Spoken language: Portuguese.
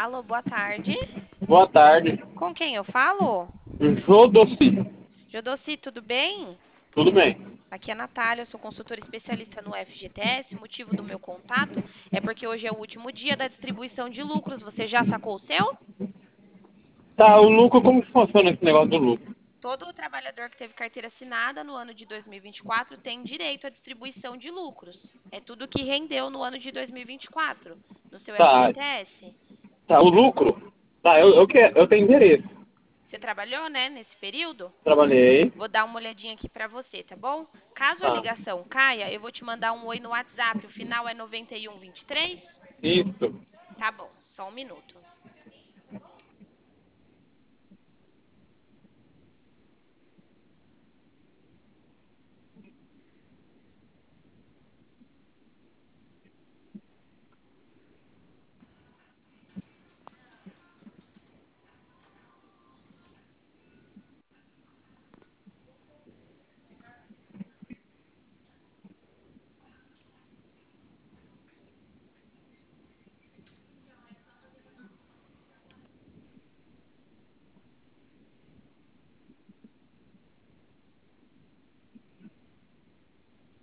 Alô, boa tarde. Boa tarde. Com quem eu falo? Jodossi. Jodossi, tudo bem? Tudo bem? Aqui é a Natália, eu sou consultora especialista no FGTS. O motivo do meu contato é porque hoje é o último dia da distribuição de lucros. Você já sacou o seu? Tá, o lucro, como que funciona esse negócio do lucro? Todo o trabalhador que teve carteira assinada no ano de 2024 tem direito à distribuição de lucros. É tudo que rendeu no ano de 2024 no seu Tá, FGTS. tá, o lucro. Tá, Isso. eu tenho interesse. Você trabalhou, né, nesse período? Trabalhei. Vou dar uma olhadinha aqui para você, tá bom? Caso a Tá, ligação caia, eu vou te mandar um oi no WhatsApp. O final é 9123. isso. Tá bom, só um minuto.